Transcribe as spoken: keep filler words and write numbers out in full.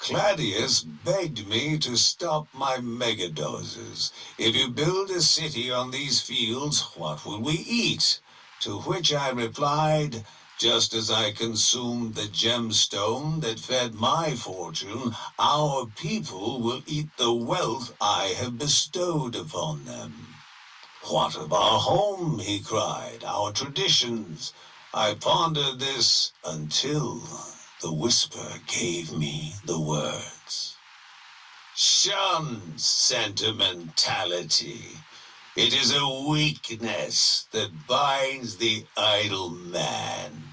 Claudius begged me to stop my megadoses. If you build a city on these fields, what will we eat? To which I replied, just as I consumed the gemstone that fed my fortune, our people will eat the wealth I have bestowed upon them. What of our home, he cried, our traditions? I pondered this until the whisper gave me the words. Shun sentimentality. It is a weakness that binds the idle man.